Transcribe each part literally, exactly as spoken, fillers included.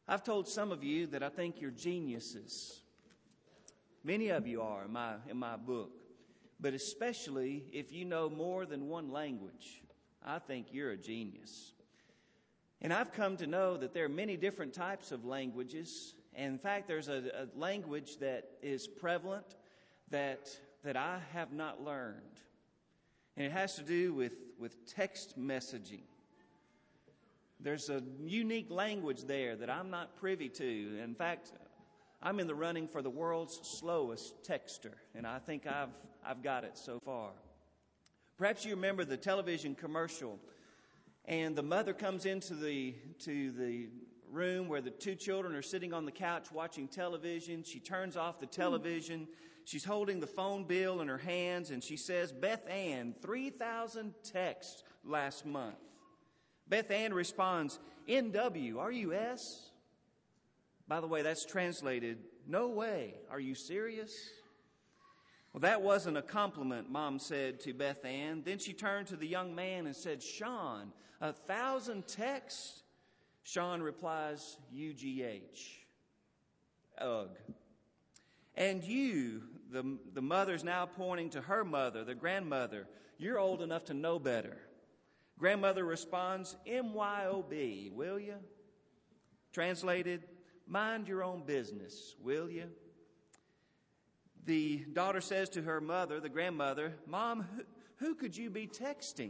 I've told some of you that I think you're geniuses. Many of you are in my, in my book. But especially if you know more than one language, I think you're a genius. And I've come to know that there are many different types of languages. And in fact, there's a, a language that is prevalent that, that I have not learned. And it has to do with, with text messaging. There's a unique language there that I'm not privy to. In fact, I'm in the running for the world's slowest texter, and I think I've I've got it so far. Perhaps you remember the television commercial, and the mother comes into the to the room where the two children are sitting on the couch watching television. She turns off the television. She's holding the phone bill in her hands, and she says, "Beth Ann, three thousand texts last month." Beth Ann responds, "N W, R U S?" By the way, that's translated, "No way, are you serious?" Well, that wasn't a compliment, Mom said to Beth Ann. Then she turned to the young man and said, "Sean, a thousand texts?" Sean replies, U G H. Ugh. "And you," the, the mother's now pointing to her mother, the grandmother, "you're old enough to know better." Grandmother responds, M Y O B, will you? Translated, "Mind your own business, will you?" The daughter says to her mother, the grandmother, "Mom, who, who could you be texting?"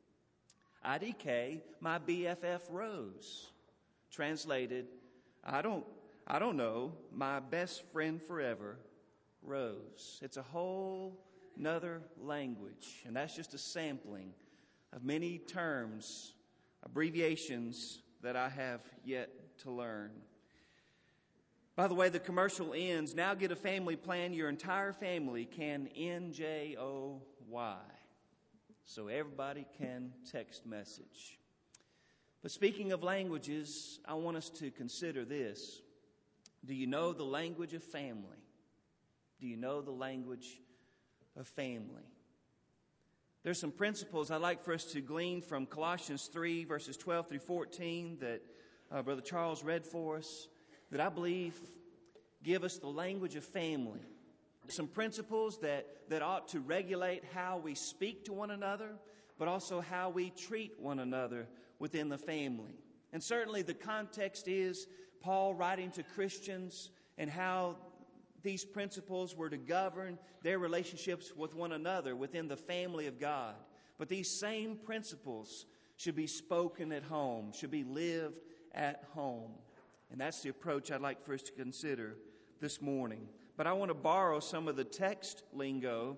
I D K, my B F F Rose. Translated, I don't, I don't know, my best friend forever, Rose. It's a whole nother language, and that's just a sampling of many terms, abbreviations that I have yet to learn. By the way, the commercial ends, "Now get a family plan. Your entire family can N J O Y. So everybody can text message. But speaking of languages, I want us to consider this. Do you know the language of family? Do you know the language of family? There's some principles I'd like for us to glean from Colossians three, verses twelve through fourteen that uh, Brother Charles read for us, that I believe give us the language of family. Some principles that, that ought to regulate how we speak to one another, but also how we treat one another within the family. And certainly the context is Paul writing to Christians and how these principles were to govern their relationships with one another within the family of God. But these same principles should be spoken at home, should be lived at home. And that's the approach I'd like for us to consider this morning. But I want to borrow some of the text lingo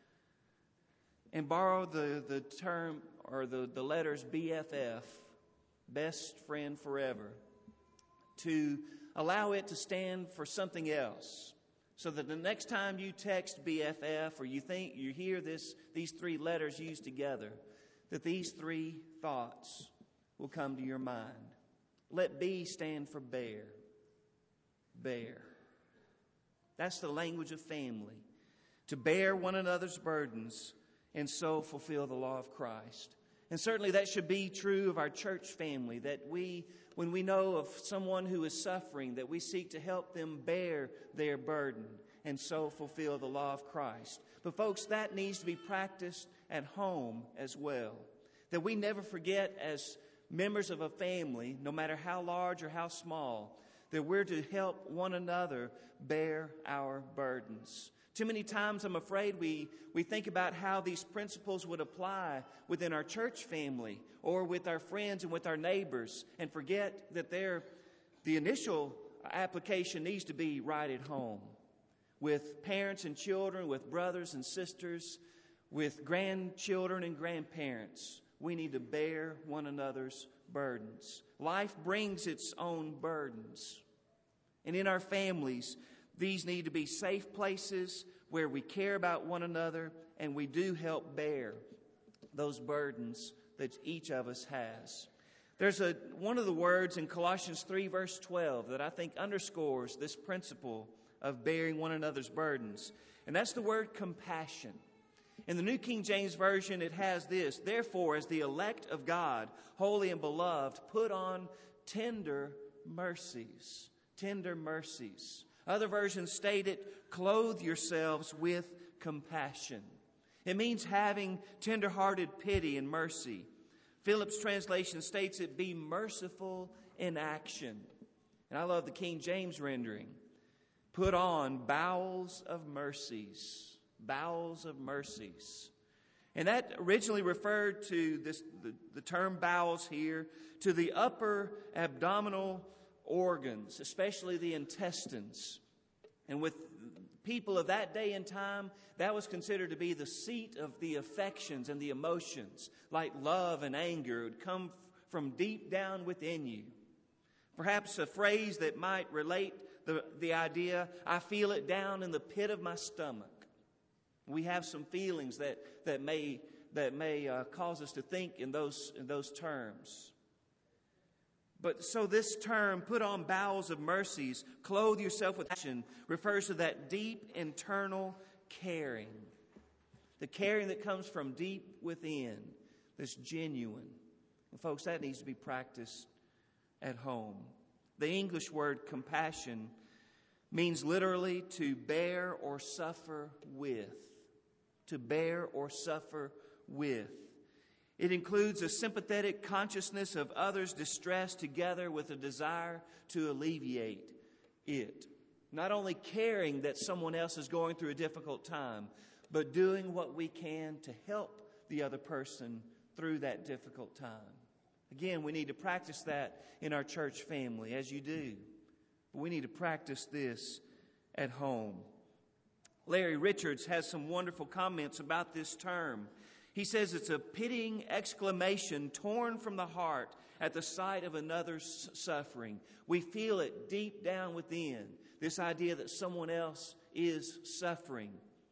and borrow the, the term or the, the letters B F F, best friend forever, to allow it to stand for something else. So that the next time you text B F F or you think you hear this these three letters used together, that these three thoughts will come to your mind. Let B stand for bear. Bear. That's the language of family. To bear one another's burdens and so fulfill the law of Christ. And certainly that should be true of our church family, that we, when we know of someone who is suffering, that we seek to help them bear their burden and so fulfill the law of Christ. But folks, that needs to be practiced at home as well. That we never forget as members of a family, no matter how large or how small, that we're to help one another bear our burdens. Too many times, I'm afraid, we, we think about how these principles would apply within our church family or with our friends and with our neighbors and forget that they're, the initial application needs to be right at home with parents and children, with brothers and sisters, with grandchildren and grandparents. We need to bear one another's burdens. Life brings its own burdens. And in our families, these need to be safe places where we care about one another and we do help bear those burdens that each of us has. There's a one of the words in Colossians three, verse twelve, that I think underscores this principle of bearing one another's burdens. And that's the word compassion. In the New King James Version, it has this: "Therefore, as the elect of God, holy and beloved, put on tender mercies. Tender mercies. Other versions state it, clothe yourselves with compassion. It means having tender-hearted pity and mercy. Phillips' translation states it, be merciful in action. And I love the King James rendering. Put on bowels of mercies. Bowels of mercies. And that originally referred to this, the, the term bowels here, to the upper abdominal organs, especially the intestines. And with people of that day and time, that was considered to be the seat of the affections and the emotions, like love and anger would come from deep down within you. Perhaps a phrase that might relate the, the idea, I feel it down in the pit of my stomach. We have some feelings that, that may, that may uh, cause us to think in those, in those terms. But so this term, put on bowels of mercies, clothe yourself with action, refers to that deep internal caring. The caring that comes from deep within, that's genuine. And folks, that needs to be practiced at home. The English word compassion means literally to bear or suffer with. To bear or suffer with. It includes a sympathetic consciousness of others' distress together with a desire to alleviate it. Not only caring that someone else is going through a difficult time, but doing what we can to help the other person through that difficult time. Again, we need to practice that in our church family, as you do. But we need to practice this at home. Larry Richards has some wonderful comments about this term. He says it's a pitying exclamation torn from the heart at the sight of another's suffering. We feel it deep down within, this idea that someone else is suffering.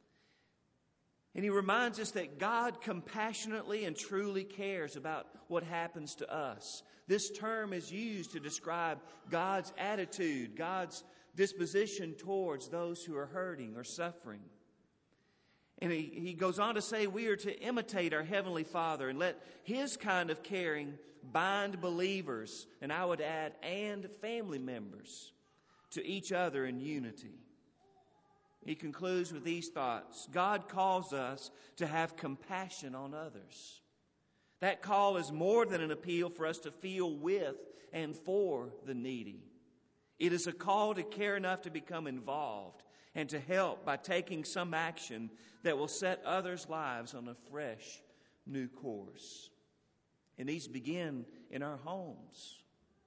And he reminds us that God compassionately and truly cares about what happens to us. This term is used to describe God's attitude, God's disposition towards those who are hurting or suffering. And he, he goes on to say we are to imitate our Heavenly Father and let His kind of caring bind believers, and I would add, and family members, to each other in unity. He concludes with these thoughts. God calls us to have compassion on others. That call is more than an appeal for us to feel with and for the needy. It is a call to care enough to become involved and to help by taking some action that will set others' lives on a fresh new course. It needs to begin in our homes.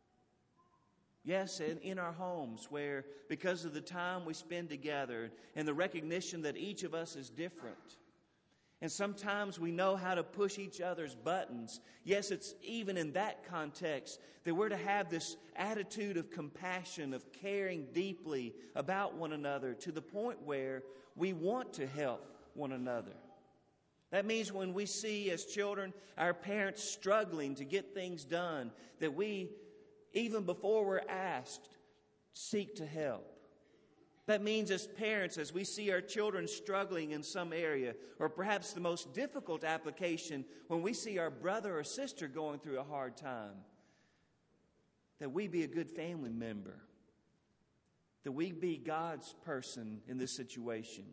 Yes, in, in our homes where, because of the time we spend together and the recognition that each of us is different, and sometimes we know how to push each other's buttons. Yes, it's even in that context that we're to have this attitude of compassion, of caring deeply about one another to the point where we want to help one another. That means when we see as children our parents struggling to get things done, that we, even before we're asked, seek to help. That means as parents, as we see our children struggling in some area, or perhaps the most difficult application, when we see our brother or sister going through a hard time, that we be a good family member, that we be God's person in this situation,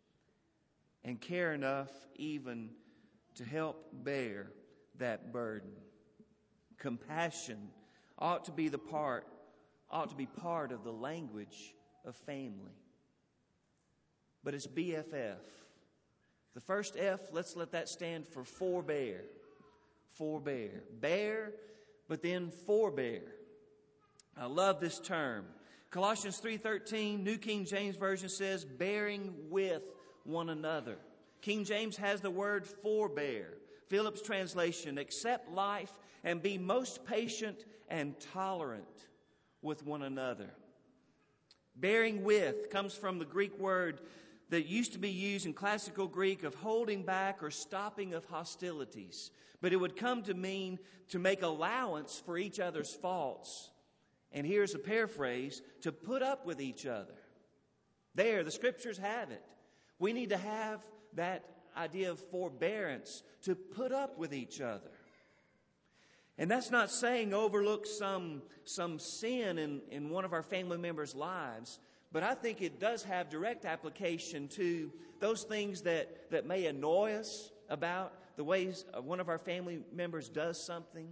and care enough even to help bear that burden. Compassion ought to be the part, ought to be part of the language of family. But it's B F F. The first F, let's let that stand for forbear. Forbear. Bear, but then forbear. I love this term. Colossians three thirteen, New King James Version says, bearing with one another. King James has the word forbear. Phillips' translation, accept life and be most patient and tolerant with one another. Bearing with comes from the Greek word that used to be used in classical Greek of holding back or stopping of hostilities. But it would come to mean to make allowance for each other's faults. And here's a paraphrase, to put up with each other. There, the Scriptures have it. We need to have that idea of forbearance, to put up with each other. And that's not saying overlook some, some sin in, in one of our family members' lives, but I think it does have direct application to those things that, that may annoy us about the ways one of our family members does something.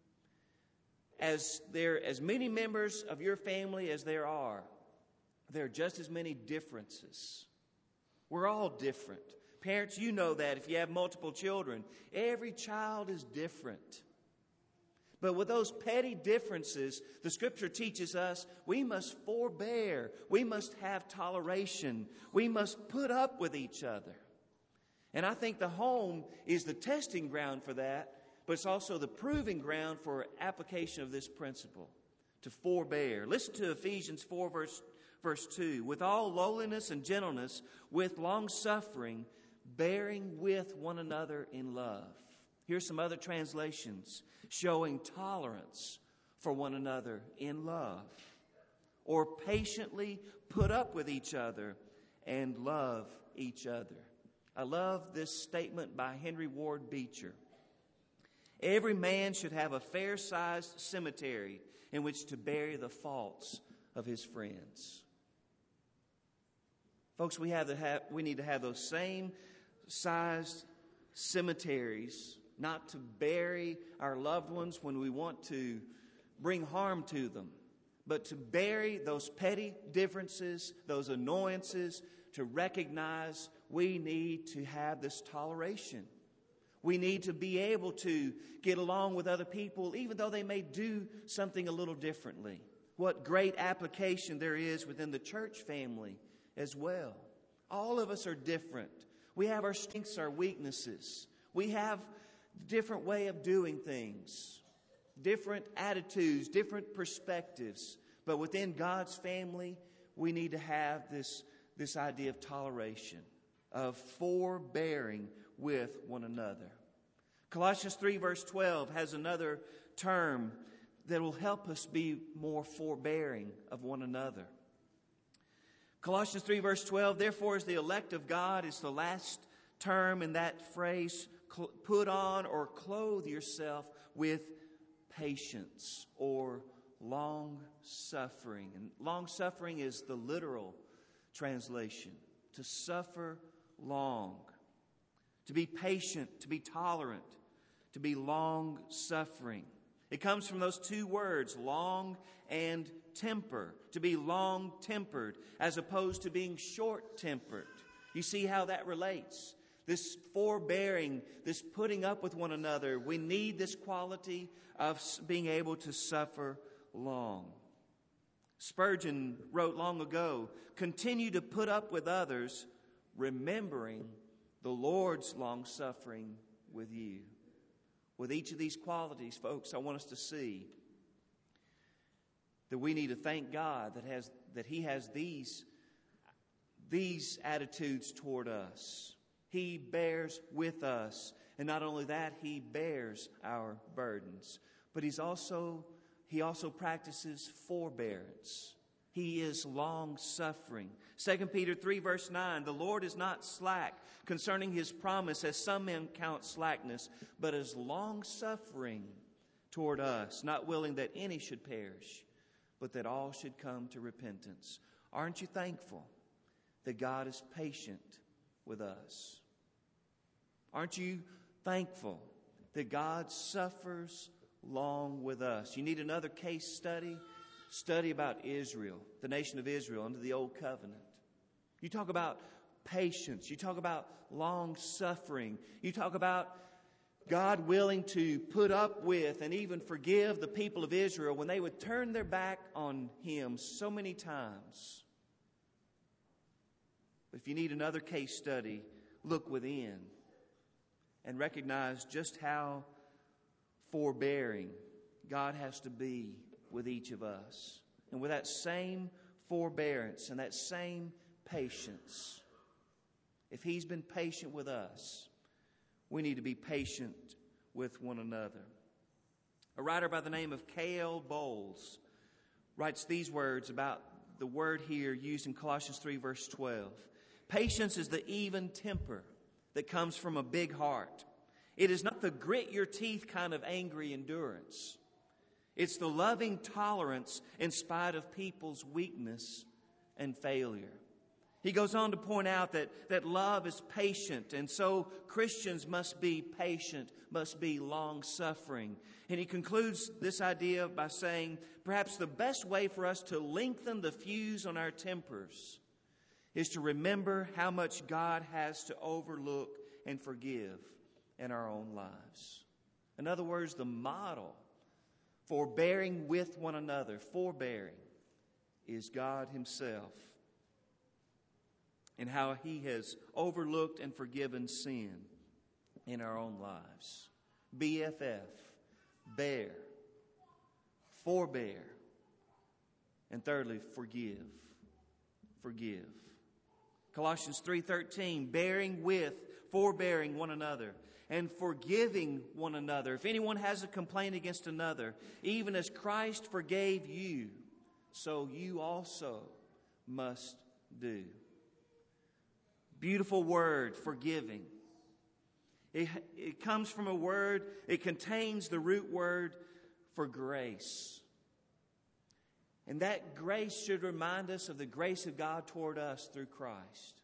As there as many members of your family as there are, there are just as many differences. We're all different. Parents, you know that if you have multiple children, every child is different. But with those petty differences, the Scripture teaches us we must forbear. We must have toleration. We must put up with each other. And I think the home is the testing ground for that, but it's also the proving ground for application of this principle, to forbear. Listen to Ephesians four, verse, verse two. With all lowliness and gentleness, with long-suffering, bearing with one another in love. Here's some other translations. Showing tolerance for one another in love. Or patiently put up with each other and love each other. I love this statement by Henry Ward Beecher. Every man should have a fair-sized cemetery in which to bury the faults of his friends. Folks, we have to have, we need to have those same sized cemeteries, not to bury our loved ones when we want to bring harm to them, but to bury those petty differences, those annoyances, to recognize we need to have this toleration. We need to be able to get along with other people, even though they may do something a little differently. What great application there is within the church family as well. All of us are different. We have our strengths, our weaknesses. We have different way of doing things, different attitudes, different perspectives. But within God's family, we need to have this, this idea of toleration, of forbearing with one another. Colossians three verse twelve has another term that will help us be more forbearing of one another. Colossians three verse twelve, therefore as the elect of God, is the last term in that phrase. Put on or clothe yourself with patience or long suffering. And long suffering is the literal translation. To suffer long. To be patient, to be tolerant, to be long suffering. It comes from those two words, long and temper. To be long tempered as opposed to being short tempered. You see how that relates? This forbearing, this putting up with one another. We need this quality of being able to suffer long. Spurgeon wrote long ago, continue to put up with others, remembering the Lord's long suffering with you. With each of these qualities, folks, I want us to see that we need to thank God that has that He has these, these attitudes toward us. He bears with us. And not only that, He bears our burdens. But He's also, He also practices forbearance. He is long-suffering. Second Peter three verse nine, the Lord is not slack concerning His promise, as some men count slackness, but is long-suffering toward us, not willing that any should perish, but that all should come to repentance. Aren't you thankful that God is patient with us? Aren't you thankful that God suffers long with us? You need another case study? Study about Israel, the nation of Israel under the Old Covenant. You talk about patience. You talk about long suffering. You talk about God willing to put up with and even forgive the people of Israel when they would turn their back on Him so many times. But if you need another case study, look within and recognize just how forbearing God has to be with each of us. And with that same forbearance and that same patience, if He's been patient with us, we need to be patient with one another. A writer by the name of K L Bowles writes these words about the word here used in Colossians three verse twelve. Patience is the even temper that comes from a big heart. It is not the grit your teeth kind of angry endurance. It's the loving tolerance in spite of people's weakness and failure. He goes on to point out that, that love is patient, and so Christians must be patient, must be long-suffering. And he concludes this idea by saying, perhaps the best way for us to lengthen the fuse on our tempers is to remember how much God has to overlook and forgive in our own lives. In other words, the model for bearing with one another, forbearing, is God Himself, and how He has overlooked and forgiven sin in our own lives. B F F, bear, forbear, and thirdly, forgive. Forgive. Colossians three thirteen, bearing with, forbearing one another, and forgiving one another. If anyone has a complaint against another, even as Christ forgave you, so you also must do. Beautiful word, forgiving. It, it comes from a word, it contains the root word for grace. And that grace should remind us of the grace of God toward us through Christ.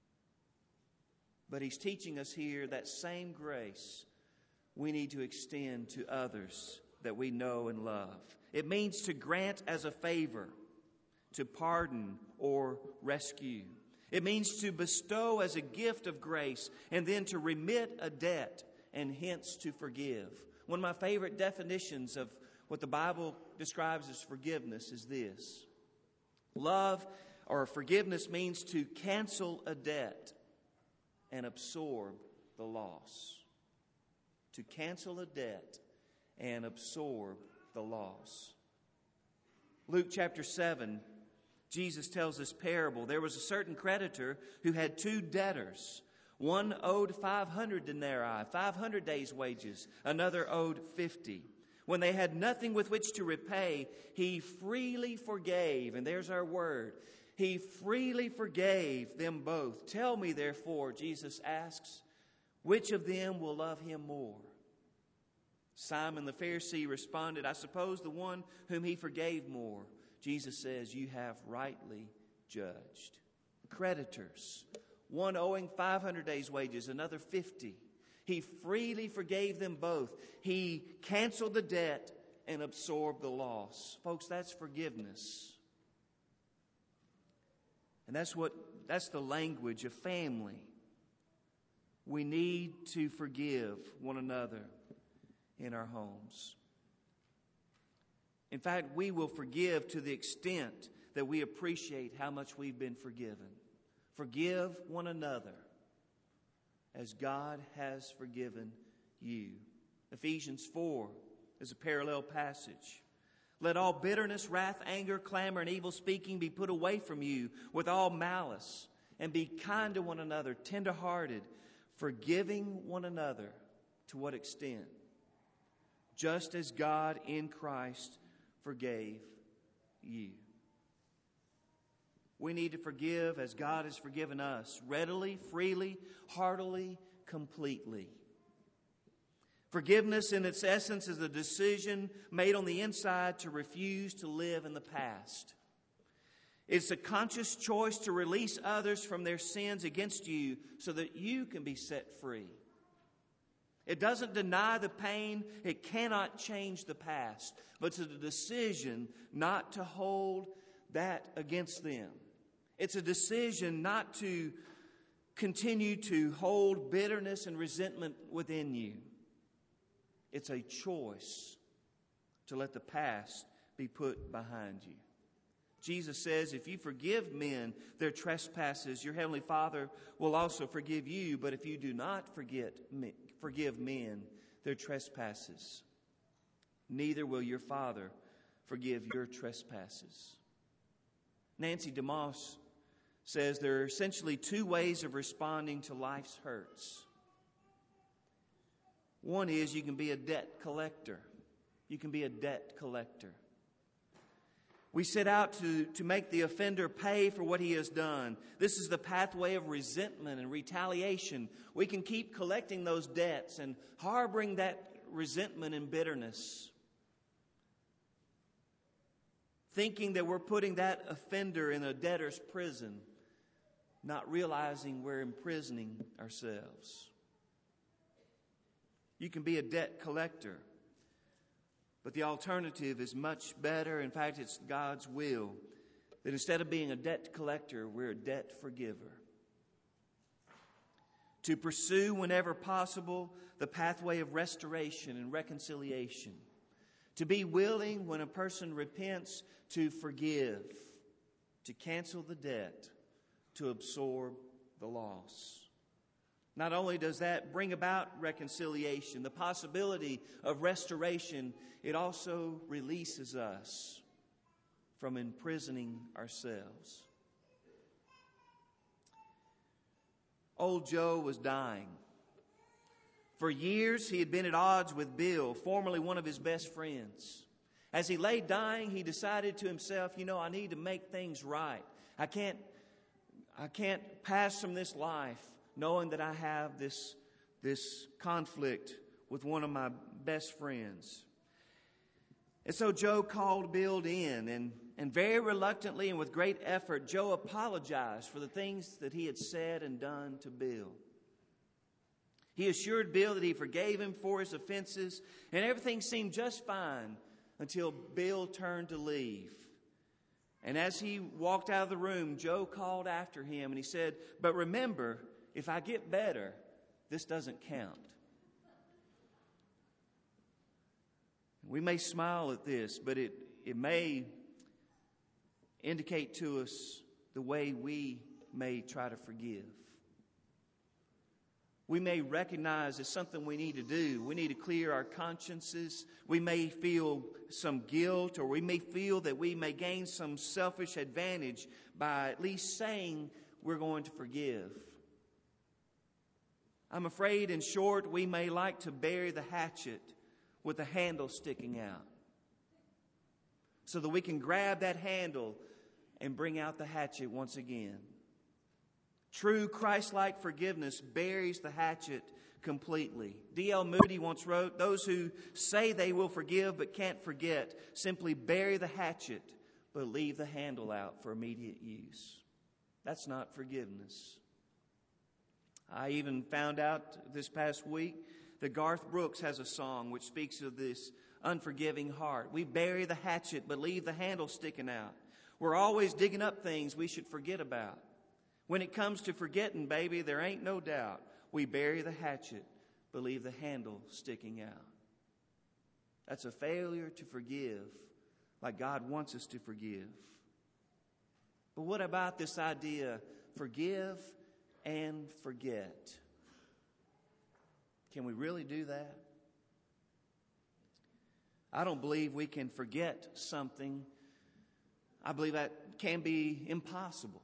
But He's teaching us here that same grace we need to extend to others that we know and love. It means to grant as a favor, to pardon or rescue. It means to bestow as a gift of grace, and then to remit a debt, and hence to forgive. One of my favorite definitions of what the Bible describes as forgiveness is this. Love or forgiveness means to cancel a debt and absorb the loss. To cancel a debt and absorb the loss. Luke chapter seven, Jesus tells this parable. There was a certain creditor who had two debtors. One owed five hundred denarii, five hundred days' wages. Another owed fifty. When they had nothing with which to repay, he freely forgave. And there's our word. He freely forgave them both. Tell me, therefore, Jesus asks, which of them will love him more? Simon the Pharisee responded, I suppose the one whom he forgave more. Jesus says, you have rightly judged. Creditors, one owing five hundred days' wages, another fifty. He freely forgave them both. He canceled the debt and absorbed the loss. Folks, that's forgiveness. And that's what that's the language of family. We need to forgive one another in our homes. In fact, we will forgive to the extent that we appreciate how much we've been forgiven. Forgive one another as God has forgiven you. Ephesians four is a parallel passage. Let all bitterness, wrath, anger, clamor, and evil speaking be put away from you with all malice, and be kind to one another, tender-hearted, forgiving one another. To what extent? Just as God in Christ forgave you. We need to forgive as God has forgiven us, readily, freely, heartily, completely. Forgiveness in its essence is a decision made on the inside to refuse to live in the past. It's a conscious choice to release others from their sins against you so that you can be set free. It doesn't deny the pain. It cannot change the past. But it's a decision not to hold that against them. It's a decision not to continue to hold bitterness and resentment within you. It's a choice to let the past be put behind you. Jesus says, if you forgive men their trespasses, your heavenly Father will also forgive you. But if you do not forget, forgive men their trespasses, neither will your Father forgive your trespasses. Nancy DeMoss says there are essentially two ways of responding to life's hurts. One is you can be a debt collector. You can be a debt collector. We set out to, to make the offender pay for what he has done. This is the pathway of resentment and retaliation. We can keep collecting those debts and harboring that resentment and bitterness, thinking that we're putting that offender in a debtor's prison, not realizing we're imprisoning ourselves. You can be a debt collector, but the alternative is much better. In fact, it's God's will that instead of being a debt collector, we're a debt forgiver. To pursue whenever possible the pathway of restoration and reconciliation. To be willing when a person repents to forgive, to cancel the debt, to absorb the loss. Not only does that bring about reconciliation, the possibility of restoration, it also releases us from imprisoning ourselves. Old Joe was dying. For years, he had been at odds with Bill, formerly one of his best friends. As he lay dying, he decided to himself, you know, I need to make things right. I can't, I can't pass from this life knowing that I have this, this conflict with one of my best friends. And so Joe called Bill in, and, and very reluctantly and with great effort, Joe apologized for the things that he had said and done to Bill. He assured Bill that he forgave him for his offenses, and everything seemed just fine until Bill turned to leave. And as he walked out of the room, Joe called after him, and he said, "But remember, if I get better, this doesn't count." We may smile at this, but it, it may indicate to us the way we may try to forgive. We may recognize it's something we need to do. We need to clear our consciences. We may feel some guilt, or we may feel that we may gain some selfish advantage by at least saying we're going to forgive. I'm afraid, in short, we may like to bury the hatchet with the handle sticking out, so that we can grab that handle and bring out the hatchet once again. True Christ-like forgiveness buries the hatchet completely. D L Moody once wrote, "Those who say they will forgive but can't forget simply bury the hatchet but leave the handle out for immediate use." That's not forgiveness. I even found out this past week that Garth Brooks has a song which speaks of this unforgiving heart. We bury the hatchet but leave the handle sticking out. We're always digging up things we should forget about. When it comes to forgetting, baby, there ain't no doubt. We bury the hatchet but leave the handle sticking out. That's a failure to forgive like God wants us to forgive. But what about this idea, forgive and forget? Can we really do that? I don't believe we can forget something. I believe that can be impossible.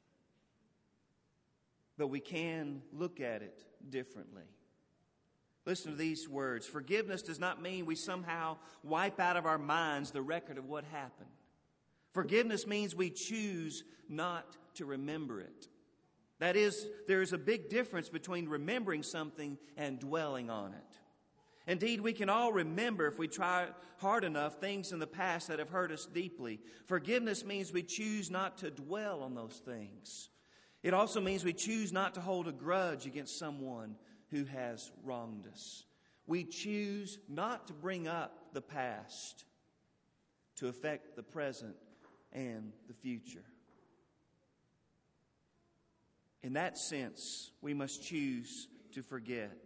But we can look at it differently. Listen to these words. Forgiveness does not mean we somehow wipe out of our minds the record of what happened. Forgiveness means we choose not to remember it. That is, there is a big difference between remembering something and dwelling on it. Indeed, we can all remember, if we try hard enough, things in the past that have hurt us deeply. Forgiveness means we choose not to dwell on those things. It also means we choose not to hold a grudge against someone who has wronged us. We choose not to bring up the past to affect the present and the future. In that sense, we must choose to forget.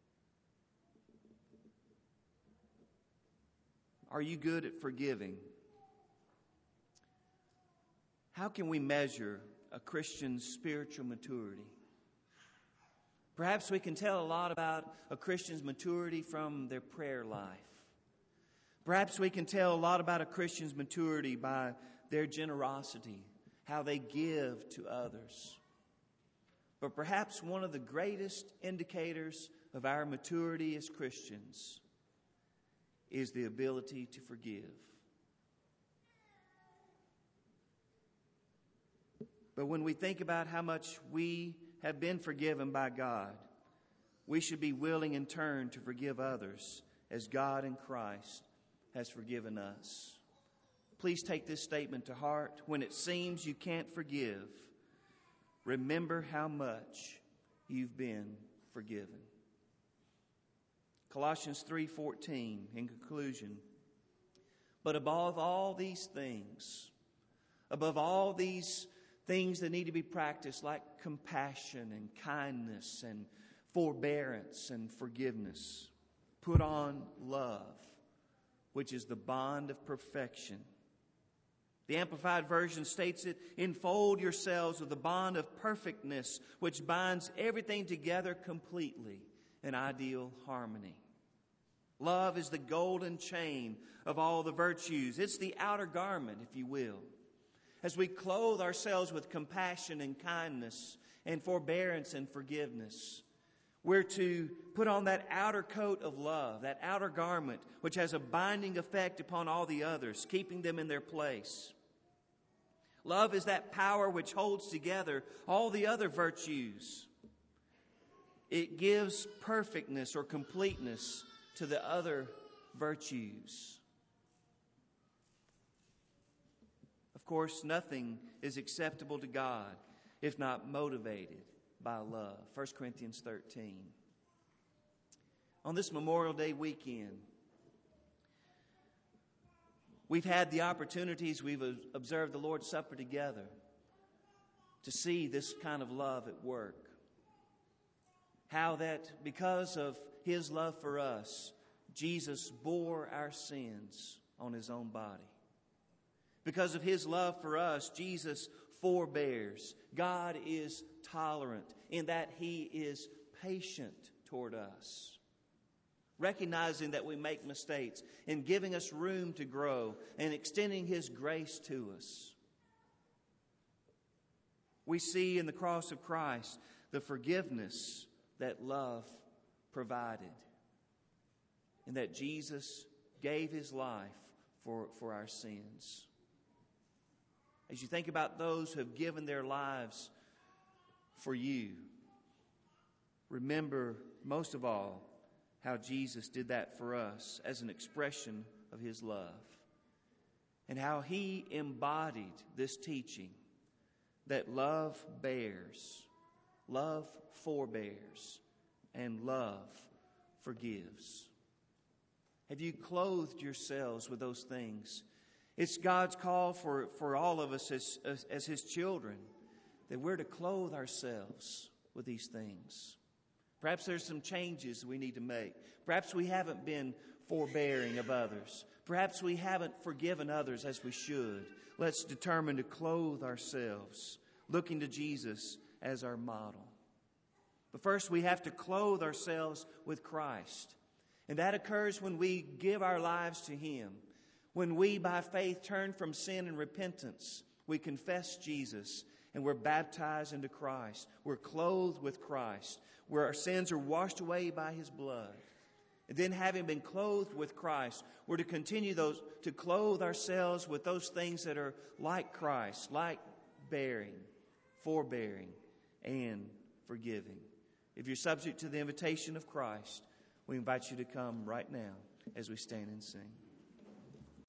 Are you good at forgiving? How can we measure a Christian's spiritual maturity? Perhaps we can tell a lot about a Christian's maturity from their prayer life. Perhaps we can tell a lot about a Christian's maturity by their generosity, how they give to others. But perhaps one of the greatest indicators of our maturity as Christians is the ability to forgive. But when we think about how much we have been forgiven by God, we should be willing in turn to forgive others as God in Christ has forgiven us. Please take this statement to heart. When it seems you can't forgive, remember how much you've been forgiven. Colossians three fourteen, in conclusion. But above all these things, above all these things that need to be practiced, like compassion and kindness and forbearance and forgiveness, put on love, which is the bond of perfection. The Amplified Version states it, enfold yourselves with the bond of perfectness, which binds everything together completely in ideal harmony. Love is the golden chain of all the virtues. It's the outer garment, if you will. As we clothe ourselves with compassion and kindness and forbearance and forgiveness, we're to put on that outer coat of love, that outer garment, which has a binding effect upon all the others, keeping them in their place. Love is that power which holds together all the other virtues. It gives perfectness or completeness to the other virtues. Of course, nothing is acceptable to God if not motivated by love. First Corinthians thirteen. On this Memorial Day weekend, we've had the opportunities, we've observed the Lord's Supper together, to see this kind of love at work. How that because of His love for us, Jesus bore our sins on His own body. Because of His love for us, Jesus forbears. God is tolerant in that He is patient toward us, recognizing that we make mistakes and giving us room to grow and extending His grace to us. We see in the cross of Christ the forgiveness that love provided, and that Jesus gave His life for, for our sins. As you think about those who have given their lives for you, remember most of all how Jesus did that for us as an expression of His love, and how He embodied this teaching that love bears, love forbears, and love forgives. Have you clothed yourselves with those things? It's God's call for, for all of us as, as, as His children, that we're to clothe ourselves with these things. Perhaps there's some changes we need to make. Perhaps we haven't been forbearing of others. Perhaps we haven't forgiven others as we should. Let's determine to clothe ourselves, looking to Jesus as our model. But first, we have to clothe ourselves with Christ. And that occurs when we give our lives to Him. When we, by faith, turn from sin and repentance, we confess Jesus and we're baptized into Christ. We're clothed with Christ, where our sins are washed away by His blood. And then, having been clothed with Christ, we're to continue those to clothe ourselves with those things that are like Christ, like bearing, forbearing, and forgiving. If you're subject to the invitation of Christ, we invite you to come right now as we stand and sing.